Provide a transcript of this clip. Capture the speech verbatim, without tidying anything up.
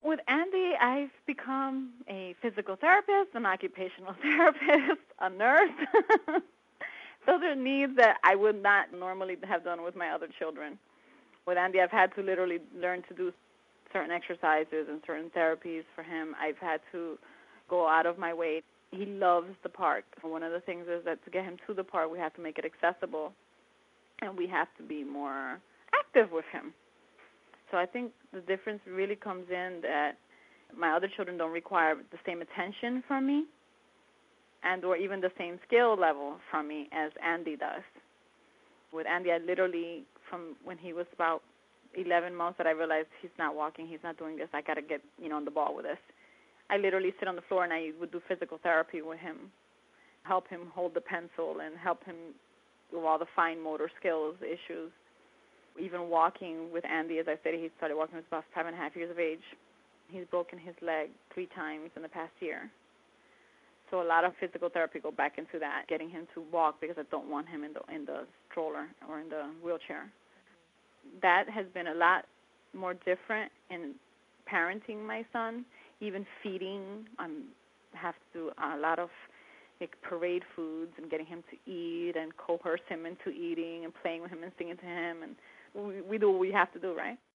With Andy, I've become a physical therapist, an occupational therapist, a nurse. Those are needs that I would not normally have done with my other children. With Andy, I've had to literally learn to do certain exercises and certain therapies for him. I've had to go out of my way. He loves the park. One of the things is that to get him to the park, we have to make it accessible, and we have to be more active with him. So I think the difference really comes in that my other children don't require the same attention from me and or even the same skill level from me as Andy does. With Andy, I literally, from when he was about eleven months that I realized he's not walking, he's not doing this, I got to get, you know, on the ball with this. I literally sit on the floor and I would do physical therapy with him, help him hold the pencil and help him with all the fine motor skills issues. Even walking with Andy, as I said, he started walking when he was about five and a half years of age. He's broken his leg three times in the past year. So a lot of physical therapy go back into that, getting him to walk because I don't want him in the in the stroller or in the wheelchair. That has been a lot more different in parenting my son, even feeding. I have to do a lot of like parade foods and getting him to eat and coerce him into eating and playing with him and singing to him. And we, we do what we have to do, right?